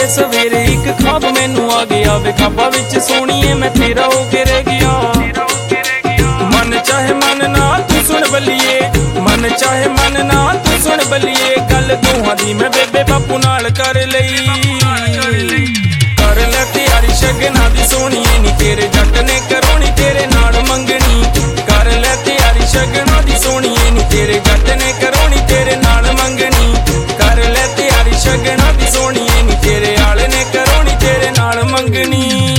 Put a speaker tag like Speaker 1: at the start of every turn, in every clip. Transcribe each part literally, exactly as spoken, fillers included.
Speaker 1: ਵੇ ਸਵੇਰੇ ਇੱਕ ਖਾਬ ਮੈਨੂੰ ਆ ਗਿਆ ਵੇ, ਖਾਬਾਂ ਵਿੱਚ ਸੋਹਣੀਏ ਮੈਂ ਤੇਰਾ ਹੋ ਕੇ ਰਹਿ ਗਿਆ। ਮਨ ਚਾਹੇ ਮਨ ਨਾ ਤੂੰ ਸੁਣ ਬੱਲੀਏ, ਮਨ ਚਾਹੇ ਮਨ ਨਾ ਤੂੰ ਸੁਣ ਬੱਲੀਏ, ਗੱਲ ਦੋਹਾਂ ਦੀ ਮੈਂ ਬੇਬੇ ਬਾਪੂ ਨਾਲ ਕਰ ਲਈ। ਕਰ ਲੈ ਤਿਆਰੀ ਸ਼ਗਨਾਂ ਦੀ ਸੋਹਣੀਏ ਨੀ ਤੇਰੇ ਜੱਟ ਨੇ ਕਰਾਉਣੀ ਤੇਰੇ ਨਾਲ ਮੰਗਣੀ। ਕਰ ਲੈ ਤਿਆਰੀ ਸ਼ਗਨਾਂ ਦੀ ਸੋਹਣੀਏ ਨੀ ਤੇਰੇ ਜੱਟ ਨੇ ਕਰਾਉਣੀ ਤੇਰੇ ਨਾਲ ਮੰਗਣੀ। ਕਰ ਲੈ ਤਿਆਰੀ ਸ਼ਗਨਾਂ ਦੀ ਸੋਹਣੀਏ ਨੀ ਤੇਰੇ ਆਲੇ ਨੇ ਕਰਾਉਣੀ ਤੇਰੇ ਨਾਲ ਮੰਗਣੀ।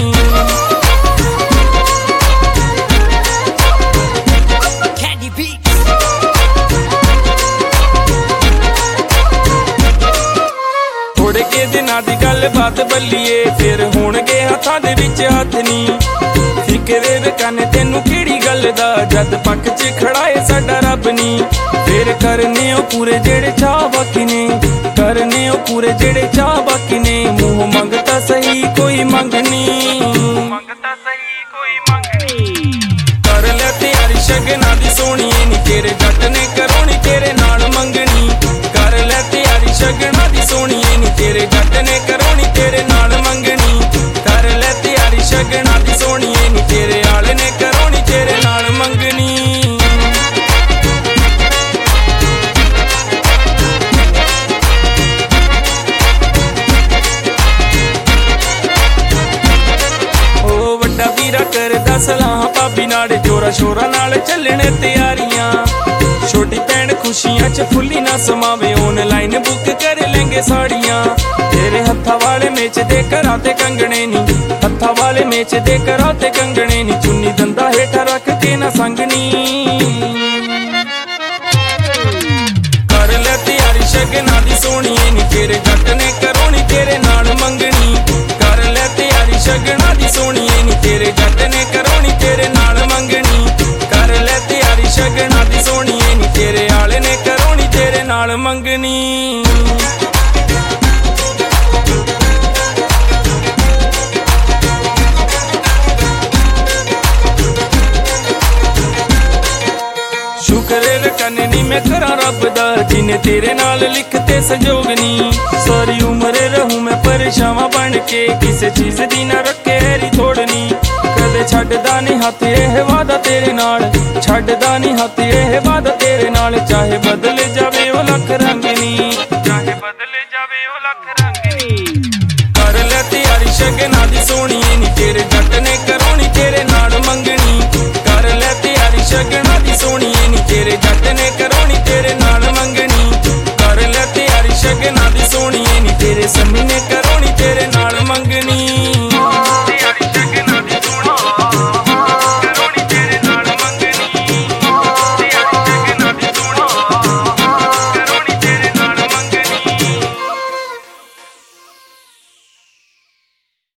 Speaker 1: ਥੋੜੇ ਕੇ ਦਿਨਾਂ ਦੀ ਗੱਲ ਬਾਤ ਬੱਲੀਏ, ਫਿਰ ਹੋਣਗੇ ਹੱਥਾਂ ਦੇ ਵਿੱਚ ਹੱਥ ਨੀ। ਫਿਕਰੇ ਵੇ ਕੰਨ ਤੈਨੂੰ ਕਿਹੜੀ ਗੱਲ ਦਾ, ਜਦ ਪੱਕ ਚ ਖੜਾ ਏ ਸਾਡਾ ਰੱਬ ਨੀ। ਫਿਰ ਕਰਨੇ ਉਹ ਪੂਰੇ ਜਿਹੜੇ ਚਾਹ ਬਾਕੀ ਨੇ, ਕਰਨੇ ਉਹ ਪੂਰੇ ਜਿਹੜੇ ਚਾਹ ਬਾਕੀ ਨੇ। ਮੂੰਹ ਮੰਗਤਾ ਸਹੀ ਕੋਈ ਮੰਗਣੀ, ਮੰਗਤਾ ਸਹੀ ਕੋਈ ਮੰਗਣੀ। ਕਰ ਲੈ ਤਿਆਰੀ ਸ਼ਗਨਾਂ ਦੀ ਸੋਹਣੀਏ ਨੀ ਤੇਰੇ ਜੱਟ ਨੇ ਕਰਾਉਣੀ ਤੇਰੇ ਨਾਲ ਮੰਗਣੀ। ਕਰ ਲੈ ਤਿਆਰੀ ਸ਼ਗਨਾਂ ਦੀ ਸੋਹਣੀਏ ਨੀ ਤੇਰੇ ਜੱਟ ਨੇ ਕਰਾਉਣੀ ਤੇਰੇ ਨਾਲ ਮੰਗਣੀ। ਕਰ ਲੈ ਤਿਆਰੀ ਸ਼ਗਨਾਂ ਦੀ ਸੋਹਣੀਏ ਨੀ ਤੇਰੇ ਆਲੇ ਨੇ ਕਰਾਉਣੀ ਤੇਰੇ ਨਾਲ ਮੰਗਣੀ। ਓ ਵੱਡਾ ਵੀਰਾ ਕਰਦਾ ਸਲਾਹ ਭਾਬੀ ਨਾਲ, ਜੋਰਾ ਸ਼ੋਰਾ ਨਾਲ ਚੱਲਣੇ ਤਿਆਰੀਆਂ। ਛੋਟੀ ਭੈਣ ਖੁਸ਼ੀਆਂ ਚ ਫੁੱਲੀ ਨਾ ਸਮਾਵੇ, ਆਨਲਾਈਨ ਬੁੱਕ ਕਰ ਲੈਂਗੇ ਸਾੜੀਆਂ। ਤੇਰੇ ਹੱਥਾਂ ਵਾਲੇ ਮੇਚ ਦੇ ਕਰਾਂ ਤੇ ਕੰਗਣੇ ਨੀ, ਹੱਥਾਂ ਵਾਲੇ ਮੇਚ ਦੇ ਕਰਾਂ ਤੇ ਕੰਗਣੇ ਨੀ। ਚੁੰਨੀ ਦੰਦਾ ਹੇਠਾਂ ਰੱਖ ਕੇ ਨਾ ਸੰਗਣੀ। ਕਰ ਲੈ ਤਿਆਰੀ ਸ਼ਗਨਾਂ ਦੀ ਸੋਹਣੀਏ ਨੀ ਤੇਰੇ ਜੱਟ ਨੇ ਕਰਾਉਣੀ ਤੇਰੇ ਨਾਲ ਮੰਗਣੀ। ਕਰ ਲੈ ਤਿਆਰੀ ਸ਼ਗਨਾਂ ਦੀ ਸੋਹਣੀਏ ਨੀ ਤੇਰੇ ਜੱਟ ਨੇ ਕਰਾਉਣੀ ਤੇਰੇ ਨਾਲ ਮੰਗਣੀ। ਕਰ ਲੈ ਤਿਆਰੀ ਸ਼ਗਨਾਂ ਦੀ ਸੋਹਣੀਏ ਨੀ ਤੇਰੇ ਆਲੇ ਨੇ ਕਰਾਉਣੀ ਤੇਰੇ ਨਾਲ ਮੰਗਣੀ। ਸ਼ੁਕਰੇ ਰਕਨ ਨੀ ਮੈਂ ਕਰਾਂ ਰੱਬ ਦਾ, ਜਿਨੇ ਤੇਰੇ ਨਾਲ ਲਿਖਤੇ ਸੰਜੋਗ ਨੀ। ਸਾਰੀ ਉਮਰ ਰਹੂੰ ਮੈਂ ਪਰੇਸ਼ਾਨ ਬਣ ਕੇ, ਕਿਸੇ ਚੀਜ਼ ਦੀ ਨਾ ਰੱਖੇ ਹੈਰੀ ਥੋੜਨੀ। ਕਦੇ ਛੱਡਦਾ ਨੀ ਹੱਥ ਇਹ ਵਾਦਾ ਤੇਰੇ ਨਾਲ, ਛੱਡਦਾ ਨੀ ਹੱਥ ਇਹ ਵਾਦਾ ਤੇਰੇ ਨਾਲ। ਚਾਹੇ ਬਦਲ ਜਾਵੇ ਉਹ ਲੱਖ ਰੰਗ ਨੀ, ਚਾਹੇ ਬਦਲ ਜਾਵੇ ਉਹ ਲੱਖ ਰੰਗ ਨੀ। ਕਰ ਲੈ ਤਿਆਰੀ ਸ਼ਗਨਾਂ ਦੀ ਸੋਹਣੀਏ